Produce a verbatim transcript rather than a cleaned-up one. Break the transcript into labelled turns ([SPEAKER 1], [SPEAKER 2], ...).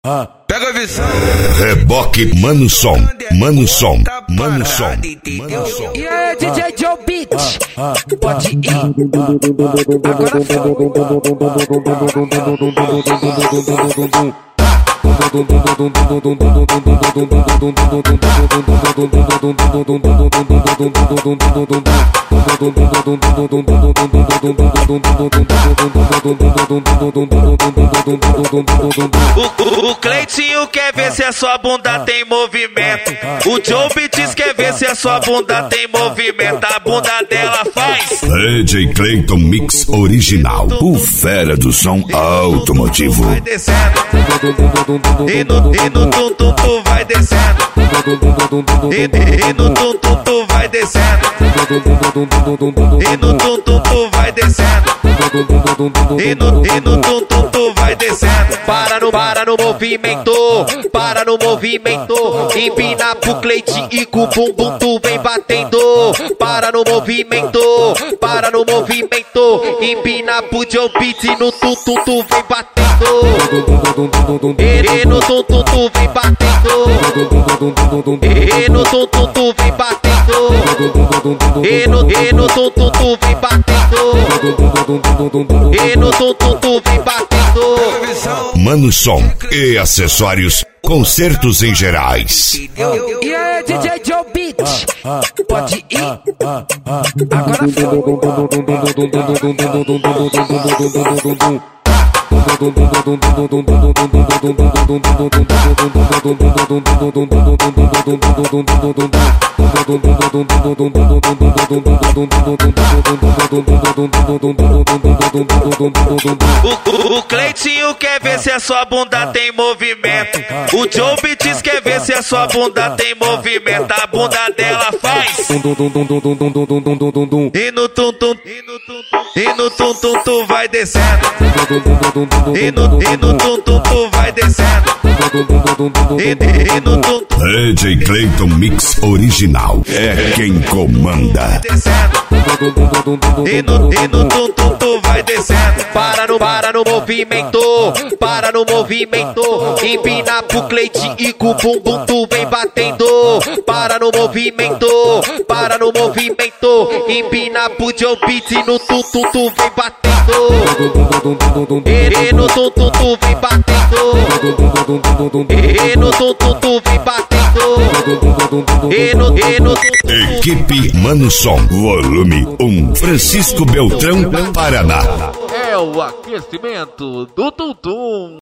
[SPEAKER 1] Pega a visão.
[SPEAKER 2] Reboque Mano Som, Mano Som, Mano Som, Mano Som.
[SPEAKER 3] E aí, D J Joe Beat, pode ir. Agora
[SPEAKER 4] O, o Cleitinho quer ver se a sua bunda tem movimento. O Joe Beats quer ver se a sua bunda tem movimento. A bunda dela faz
[SPEAKER 2] D J Cleiton Mix Original, o fera do som automotivo.
[SPEAKER 4] Vai descendo e no, e no tum tum tu vai descendo. E, e no tum tum tu vai descendo. E no tum tum tu vai descendo. E no, e no tum tum tu vai descendo. Para no, para no movimento, para no movimento. Empina pro Cleitinho e com o bumbum tu vem batendo. Para no movimento, para no movimento. Empina pro Joe Beats e no tum tum tu vem batendo. E no tum tum tu vem batendo. E no tum tum tu vem batendo. E no, e no tum tum tu vem batendo. E no tum tum tu vem batendo.
[SPEAKER 2] Mano Som e acessórios, concertos em gerais.
[SPEAKER 3] E aí, D J Joe Beat, pode ir. Agora
[SPEAKER 4] O, o Cleitinho quer ver se a sua bunda tem movimento. O Joe Beats quer ver se a sua bunda tem movimento. A bunda dela faz e no tum tum, e no tum tum tu vai descendo. E no, e no tum tum tu vai descendo. E, e no tum tum
[SPEAKER 2] D J Cleiton Mix Original é quem comanda.
[SPEAKER 4] E no, e no tum tum tu vai descendo. Para no, para no movimento, para no movimento. Empina pro Cleitinho e com o bumbum tu vem batendo. Para no movimento, para no movimento. Empina pro Joe Beats e no tum tum tu vem batendo. E no tum tum tu vem batendo. E no tum tum tu vem batendo. E no, e no
[SPEAKER 2] Equipe Mano Som, volume um, Francisco Beltrão, Paraná.
[SPEAKER 5] É o aquecimento do Tum Tum.